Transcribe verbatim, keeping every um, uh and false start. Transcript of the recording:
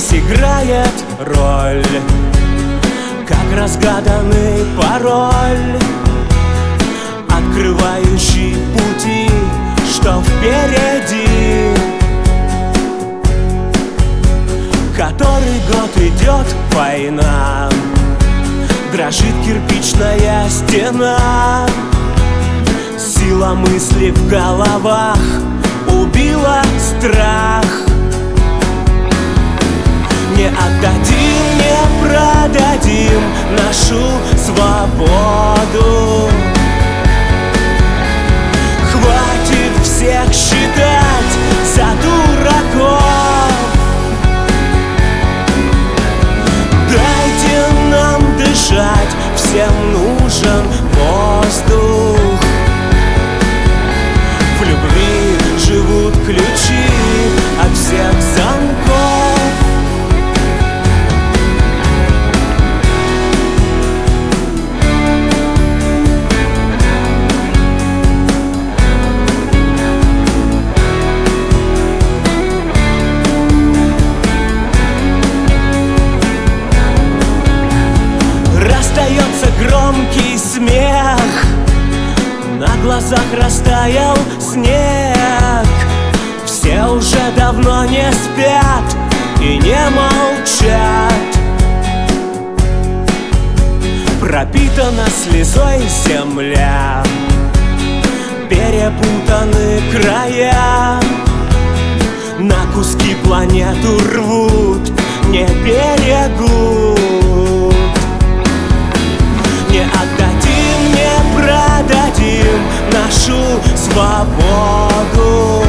Здесь играет роль, как разгаданный пароль, открывающий пути, что впереди. Который год идет война, дрожит кирпичная стена. Сила мысли в головах убила страх. Не отдадим, не продадим нашу свободу. Хватит всех считать за дураков. Дайте нам дышать, всем нужен воздух. В любви живут ключи от всех замков. Раздается громкий смех, на глазах растаял снег. Все уже давно не спят и не молчат. Пропитана слезой земля, перепутаны края. На куски планету рвут, не берегут. Не отдадим, не продадим нашу свободу.